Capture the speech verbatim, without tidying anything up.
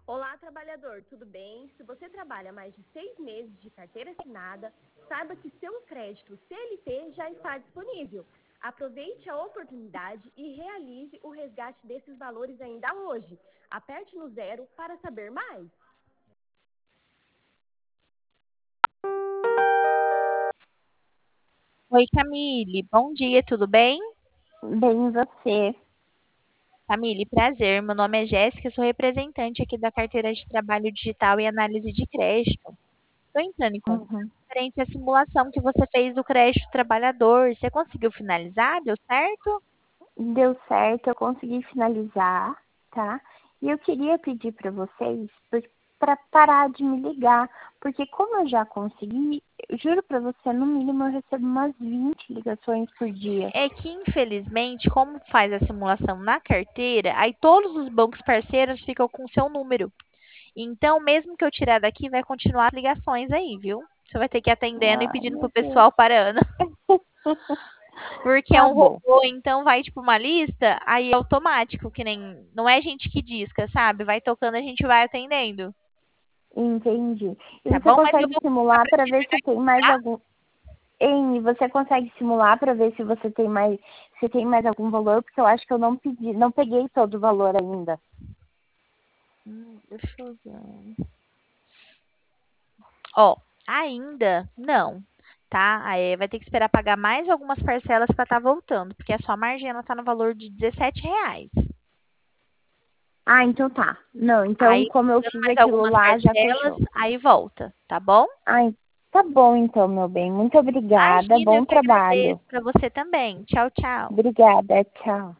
Olá, trabalhador, tudo bem? Se você trabalha mais de seis meses de carteira assinada, saiba que seu crédito C L T já está disponível. Aproveite a oportunidade e realize o resgate desses valores ainda hoje. Aperte no zero para saber mais. Oi, Camille. Bom dia, tudo bem? Bem, você. Camille, prazer. Meu nome é Jéssica, eu sou representante aqui da carteira de trabalho digital e análise de crédito. Estou entrando em contato Uhum. referente à simulação que você fez do crédito trabalhador. Você conseguiu finalizar? Deu certo? Deu certo, eu consegui finalizar, tá? E eu queria pedir para vocês para parar de me ligar, porque como eu já consegui, eu juro para você, no mínimo eu recebo umas vinte ligações por dia. É que, infelizmente, como faz a simulação na carteira, aí todos os bancos parceiros ficam com o seu número. Então, mesmo que eu tirar daqui, vai continuar as ligações aí, viu? Você vai ter que ir atendendo e Ai, pedindo pro meu Deus. pessoal parando. Porque é Tá um bom, robô, então vai tipo uma lista, aí é automático, que nem. Não é gente que disca, sabe? Vai tocando, a gente vai atendendo. entendi. E Tá você bom? Mas eu consegue vou colocar simular pra para te ver ligar, se tem mais tá? algum. Hein, você consegue simular para ver se você tem mais, se tem mais algum valor, porque eu acho que eu não pedi, não peguei todo o valor ainda. Hum, deixa eu ver. Ó, ainda não, tá? Aí vai ter que esperar pagar mais algumas parcelas pra estar voltando, porque a sua margem ela tá no valor de dezessete reais. Ah, então tá. Não, então Aí, como eu dando fiz mais aquilo algumas lá, já parcelas, fechou. aí volta, tá bom? Ai, tá bom então, meu bem. Muito obrigada. Imagina, eu Bom que agradeço trabalho. pra você também. Tchau, tchau. Obrigada. Tchau.